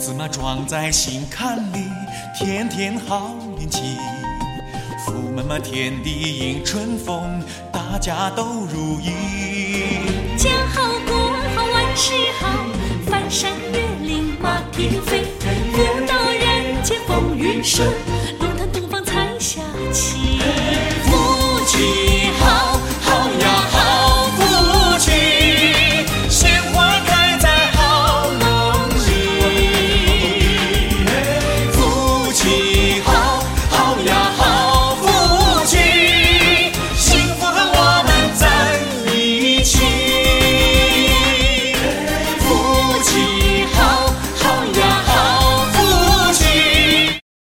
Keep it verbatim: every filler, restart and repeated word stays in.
子嘛装在心坎里，天天好运气。福门嘛天地迎春风，大家都如意。 家好国好万事好，翻山越岭马蹄飞，福到人间风雨顺。